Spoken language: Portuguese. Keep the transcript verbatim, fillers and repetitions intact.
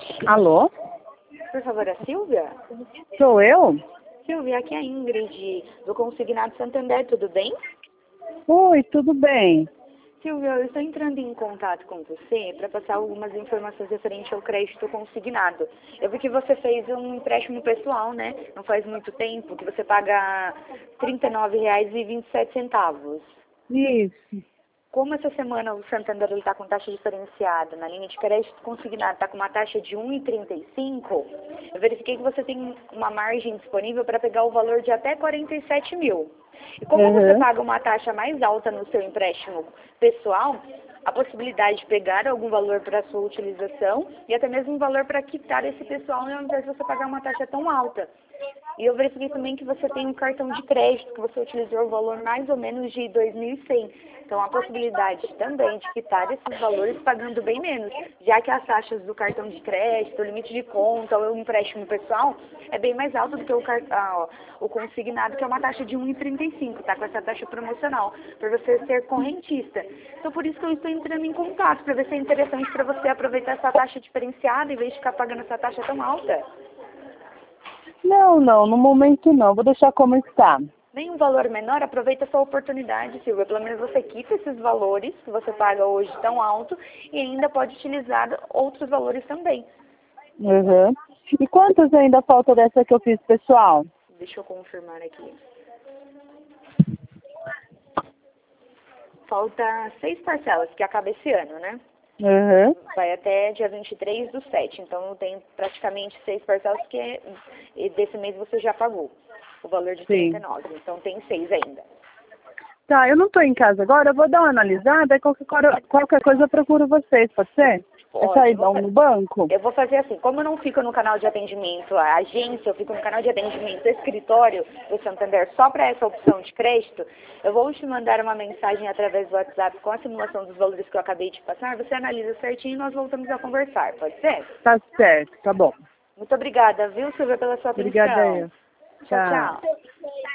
Alô? Por favor, a Silvia? Sou eu? Silvia, aqui é a Ingrid, do Consignado Santander, tudo bem? Oi, tudo bem? Silvia, eu estou entrando em contato com você para passar algumas informações referentes ao crédito consignado. Eu vi que você fez um empréstimo pessoal, né? Não faz muito tempo, que você paga trinta e nove reais e vinte e sete centavos. Isso. Como essa semana o Santander está com taxa diferenciada, na linha de crédito consignado está com uma taxa de um vírgula trinta e cinco, eu verifiquei que você tem uma margem disponível para pegar o valor de até quarenta e sete mil. E como Uhum. você paga uma taxa mais alta no seu empréstimo pessoal, a possibilidade de pegar algum valor para a sua utilização e até mesmo um valor para quitar esse pessoal ao invés de você pagar uma taxa tão alta. E eu verifiquei também que você tem um cartão de crédito, que você utilizou o valor mais ou menos de dois mil e cem. Então, há a possibilidade também de quitar esses valores pagando bem menos, já que as taxas do cartão de crédito, o limite de conta ou o empréstimo pessoal é bem mais alto do que o, car... ah, o consignado, que é uma taxa de um vírgula trinta e cinco, tá? Com essa taxa promocional, para você ser correntista. Então, por isso que eu estou entrando em contato, para ver se é interessante para você aproveitar essa taxa diferenciada, em vez de ficar pagando essa taxa tão alta. Não, não, no momento não. Vou deixar como está. Nenhum valor menor, aproveita a sua oportunidade, Silvia. Pelo menos você quita esses valores que você paga hoje tão alto e ainda pode utilizar outros valores também. Uhum. E quantos ainda falta dessa que eu fiz, pessoal? Deixa eu confirmar aqui. Falta seis parcelas, que acaba esse ano, né? Uhum. Vai até dia vinte e três do sete. Então tem praticamente seis parcelas que desse mês você já pagou. O valor de trinta e nove. Sim. Então tem seis ainda. Tá, eu não estou em casa agora, eu vou dar uma analisada e qualquer, qualquer coisa eu procuro vocês, pode ser? É Pode. sair Eu vou, no banco? eu vou fazer assim, como eu não fico no canal de atendimento, a agência, eu fico no canal de atendimento escritório do Santander só para essa opção de crédito, eu vou te mandar uma mensagem através do WhatsApp com a simulação dos valores que eu acabei de passar, você analisa certinho e nós voltamos a conversar, pode ser? Tá certo, tá bom. Muito obrigada, viu, Silvia, pela sua Obrigada atenção. eu. Tchau, Tchau. tchau.